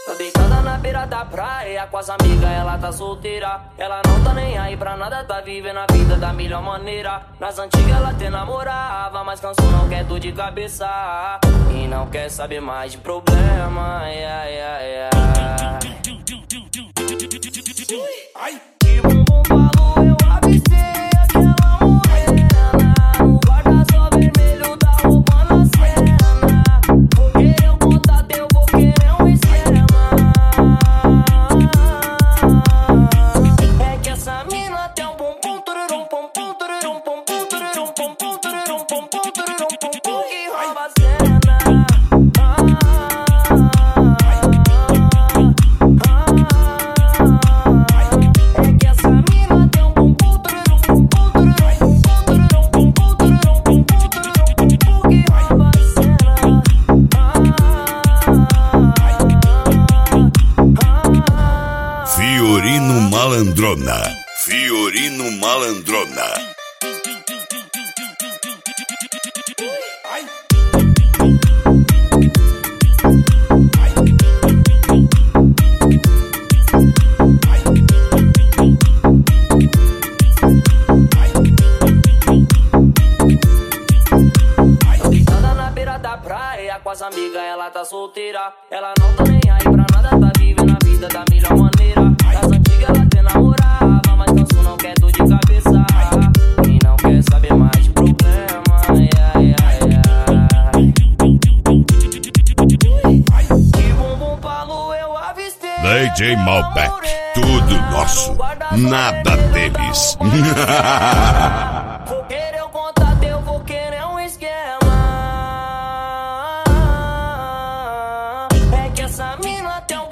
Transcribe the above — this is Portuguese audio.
Tá deitada na beira da praia com as amigas, ela tá solteira. Ela não tá nem aí pra nada, tá vivendo a vida da melhor maneira. Nas antigas ela até namorava, mas cansou, não quer dor de cabeça e não quer saber mais de problema. Ai. De bumbum falou, eu avistei aquela morena no guarda-sol vermelho da roupa na cena. Vou querer um contato, eu vou querer um esquema. É que essa mina tem um bumbum tururum pum pum tururum pum pum tururum pum pum tururum pum pum tururum pum pum que rouba a cena. Fiorino Malandrona. Fiorino Malandrona. Deitada na beira da praia com as amigas, ela tá solteira. Ela não tá nem aí pra nada, tá vivendo a vida da melhor maneira. Nas antigas ela até namorava, mas cansou, não quer dor de cabeça e não quer saber mais de problema. De bumbum falou, eu avistei DJ Malbec, tudo nosso, nada deles. Vou querer um contato, eu vou querer um esquema. É que essa mina tem um